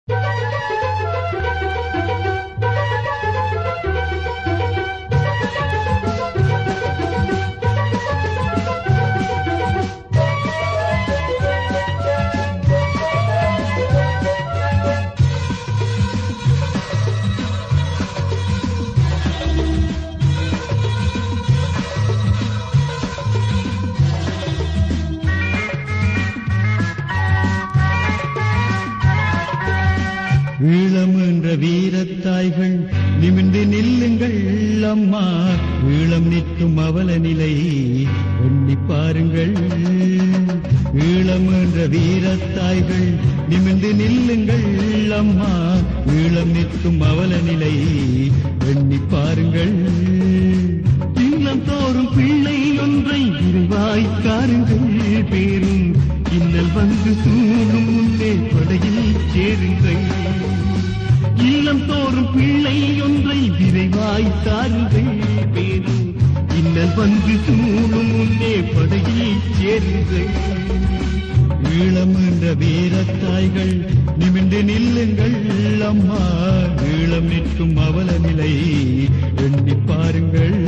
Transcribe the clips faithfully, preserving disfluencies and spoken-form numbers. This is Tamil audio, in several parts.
ஈழம் என்ற வீரத்தாய்கள் நிமிர்ந்து நில்லுங்கள் அம்மா, ஈழம் நிற்கும் அவல நிலை எண்ணி பாருங்கள். ஈழம் என்ற வீரத்தாய்கள் நிமிர்ந்து நில்லுங்கள் அம்மா, ஈழம் நிற்கும் அவல நிலை எண்ணி பாருங்கள். இல்லம் தோறும் பிள்ளை ஒன்றை விரைவாய்க்காருங்கள், பேரும் இன்னல் வந்து சூழும் முன்னே படையில் சேருங்கள். இல்லம் தோறும் பிள்ளை ஒன்றை விரைவாய்த்தாருங்கள், பேரும் இன்னல் வந்து சூழும் முன்னே படையில் சேருங்கள். ஈழம் என்ற வீரத்தாய்கள் நிமிர்ந்து நில்லுங்கள் அம்மா, ஈழம் நிற்கும் அவல நிலை எண்ணி பாருங்கள்.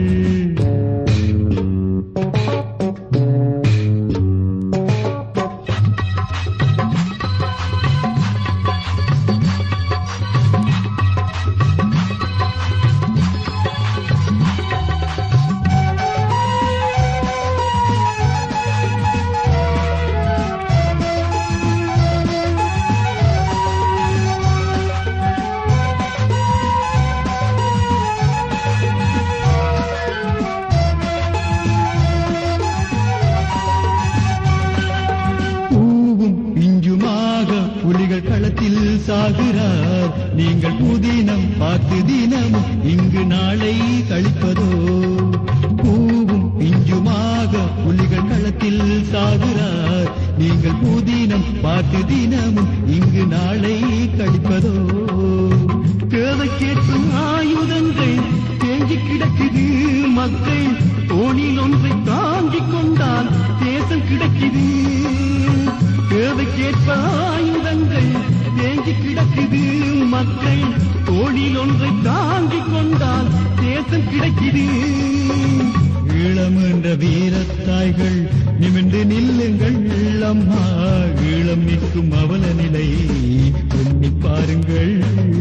புலிகள் களத்தில் சாகிறார், நீங்கள் புதினம் பார்த்து தினமும் இங்கு நாளை கழிப்பதோ. பூவும் பிஞ்சுமாக புலிகள் களத்தில் சாகிறார், நீங்கள் புதினம் பார்த்து தினமும் இங்கு நாளை கழிப்பதோ. தேவைக்கேற்றும் ஆயுதங்கள் தேங்கி கிடக்குது, மக்கள் தோணில் ஒன்றை தாங்கிக் கொண்டால் தேசம் கிடைக்குது. தேவைக்கேற்ப ஆயுதங்கள் தேங்கி கிடக்குது, மக்கள் தோளில் ஒன்றை தாங்கிக் கொண்டால் தேசம் கிடைக்குது. ஈழம் என்ற வீரத்தாய்கள் நிமிர்ந்து நில்லுங்கள் அம்மா, ஈழம் நிற்கும் அவல நிலை எண்ணி பாருங்கள்.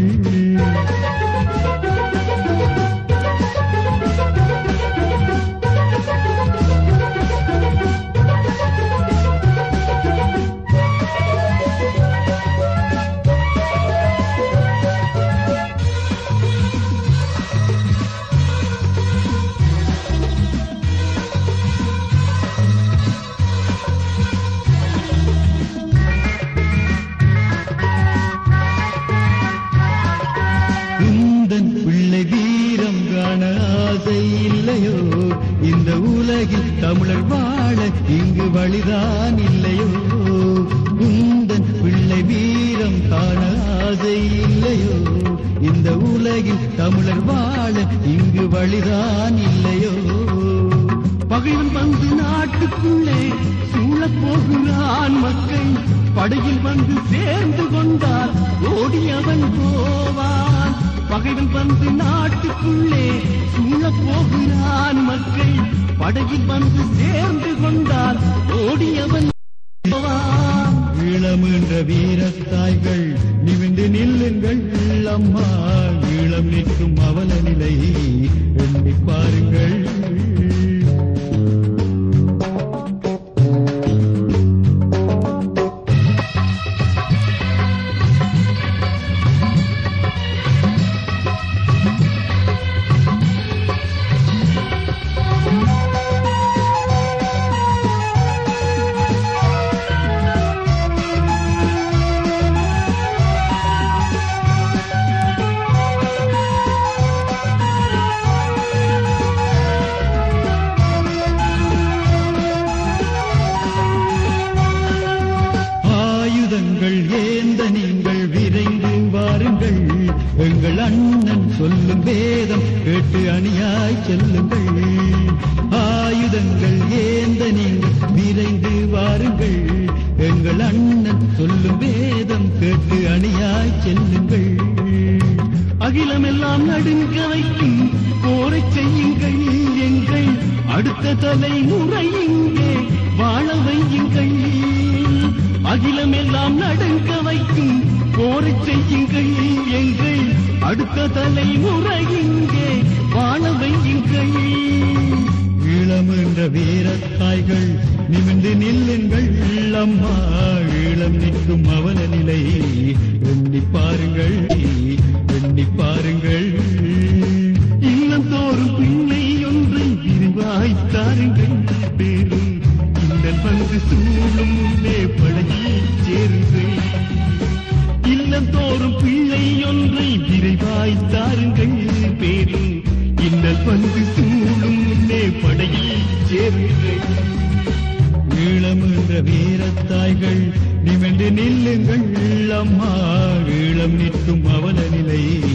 பிள்ளை வீரம் காண ஆசை இல்லையோ, இந்த உலகில் தமிழர் வாழ இங்கு வழிதான் இல்லையோ. உந்தன் பிள்ளை வீரம் காண ஆசை இல்லையோ, இந்த உலகில் தமிழர் வாழ இங்கு வழிதான் இல்லையோ. பகைவன் வந்து நாட்டுக்குள்ளே சூழப் போகிறான், மக்கள் படையில் வந்து சேர்ந்து கொண்டால் ஓடி அவன் போவான். பகைவன் வந்து நாட்டுக்குள்ளே சூழப் போகிறான், மக்கள் படையில் வந்து சேர்ந்து கொண்டால் ஓடி அவன் போவான். ஈழம் என்ற வீரத்தாய்கள் நிமிர்ந்து நில்லுங்கள் அம்மா, ஈழம் நிற்கும் அவல நிலை எண்ணி பாருங்கள். ஏந்த நீங்கள் விரைந்து வாருங்கள், எங்கள் அண்ணன் சொல்லும் வேதம் கேட்டு அணியாய் செல்லுங்கள். ஆயுதங்கள் ஏந்த நீங்கள் விரைந்து வாருங்கள், எங்கள் அண்ணன் சொல்லும் வேதம் கேட்டு அணியாய் அணியாய் செல்லுங்கள். அகிலமெல்லாம் நடுங்க வைக்கும் போரை செய்யுங்கள். எங்கள் அடுத்த தலைமுறை இங்கே வாழ வையுங்கள். அகிலமெல்லாம் நடுங்க வைக்கும் போரை செய்யுங்கள். எங்கள் அடுத்த தலைமுறை இங்கே வாழ வையுங்கள். ஈழம் என்ற வீரத்தாய்கள் நிமிர்ந்து நில்லுங்கள். அம்மா ஈழம் நிற்கும் அவல நிலை எண்ணி பாருங்கள், எண்ணி பாருங்கள். இல்லம் தோறும் பிள்ளை ஒன்றை விரிவாய் தாருங்கள். பேரும் இந்த பங்கு சூழும் முன்னே படையில் சேருங்கள். இல்லம் தோறும் பிள்ளை ஒன்றை விரைவாய் தாருங்கள். பேரும் இந்த பங்கு சூழும் முன்னே படையில் சேருங்கள். ஈழம் என்ற வீரத்தாய்கள் நிமிர்ந்து நில்லுங்கள். அம்மா ஈழம் நிற்கும் அவல நிலை